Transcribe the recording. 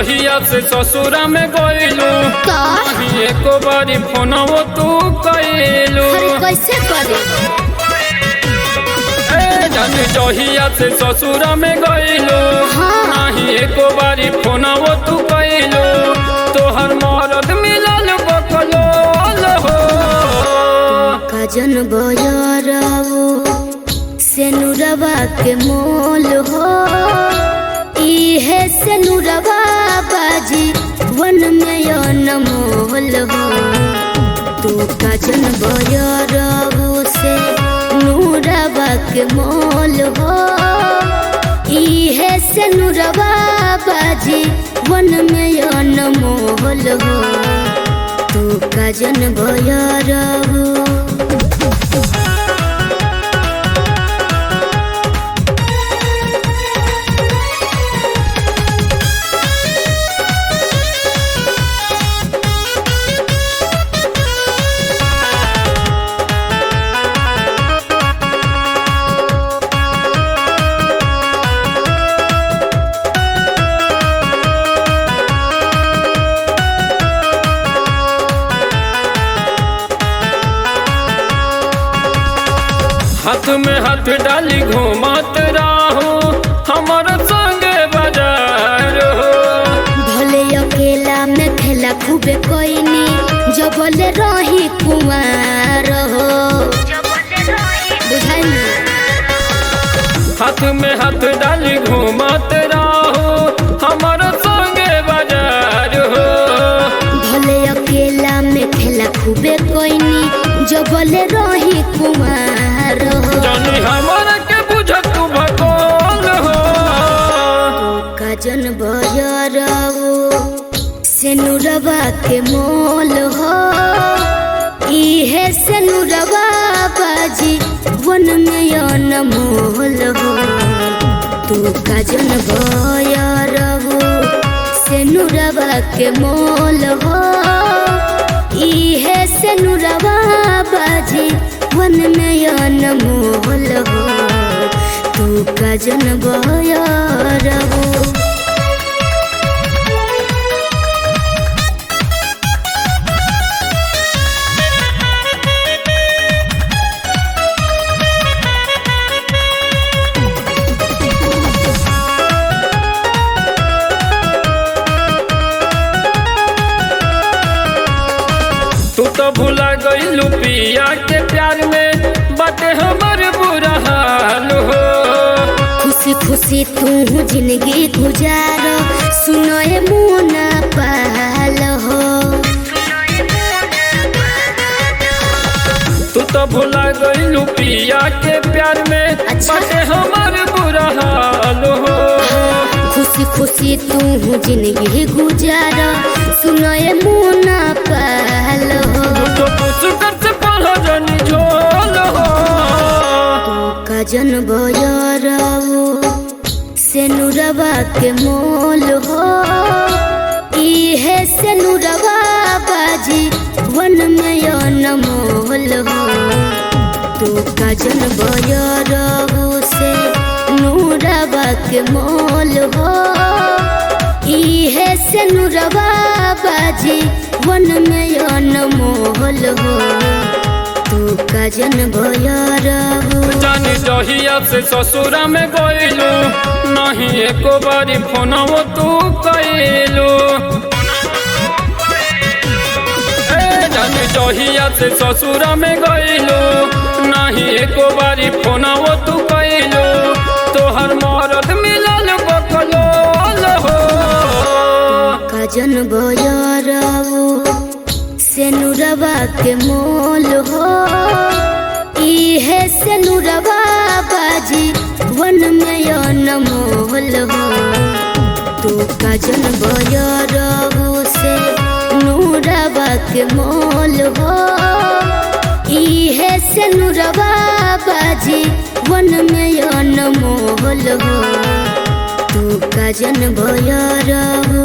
जहिया से ससुरा में गइलू एको बारी फोनवो तू कइलू। कैसे करे जहिया से ससुरा में गइलू नाही एको बारी फोनवो तू कइलू। तोहर मरद मिलल बकलोल हो कजन बयरवो सेनुरवा के मोल हो इहे सेनुरवा बाजी वन में अनमोल हो। तू कजन बयरवो से नूरवा के मोल हो इहे सेनुरवा बाजी वन में अनमोल हो। तू कजन बयरवो हाथ में हाथ डाली घूमत राहू हमार संगे बाजार हो। भले अकेला में खेला खूबे कोईनी जबले रही कुमार हो बुझाई ना। हाथ में हाथ डाली घूमत राहू हमार संगे बाजार हो। भले अकेला में खेला खूबे कोईनी जबले रही कुमार हो। जानी हमारा के बुझत तू भगोल हो कजन बयरवो सेनुरवा के मोल हो इहे सेनुरवा बाजी वन में अनमोल हो। तू कजन बयरवो सेनुरवा के मोल हो इहे सेनुरवा बाजी वन में अनमोल हो। तू कजन बयरवो तू तो भुला गइलू पिया के प्यार में बाटे हमर बुरा हाल हो। खुशी खुशी तू जिंदगी गुजारो सुनो ए मुना पाल हो। तू तो भुला गइलू पिया के प्यार में बाटे हमर बुरा हाल हो। खुशी खुशी तू जिंदगी गुजारो सुनो ए मुना पाल हो। तो पुष्कर से पढ़ो जनी झोल हो कजन बयरवो सेनुरवा के मोल हो इहे सेनुरवा बाजी वन में अनमोल हो। तू कजन बयरवो से नूरवा के मोल हो इहे सेनुरवा बाजी वन में अनमोल हो। तू कजन बयरवो जानी जहिया से ससुरा में गइलू नहीं एको बारी फोनवो तू कइलू। जानी जहिया से ससुरा में गइलू नहीं एको बारी फोनवो तू कइलू। तोहर मरद मिलल बकलोल हो कजन बयरवो सेनुरवा के मोल हो इहे सेनुरवा बाजी वन में अनमोल हो। तू कजन बयरवो से नूरवा के मोल हो इहे सेनुरवा बाजी वन में अनमोल हो। तू कजन बयरवो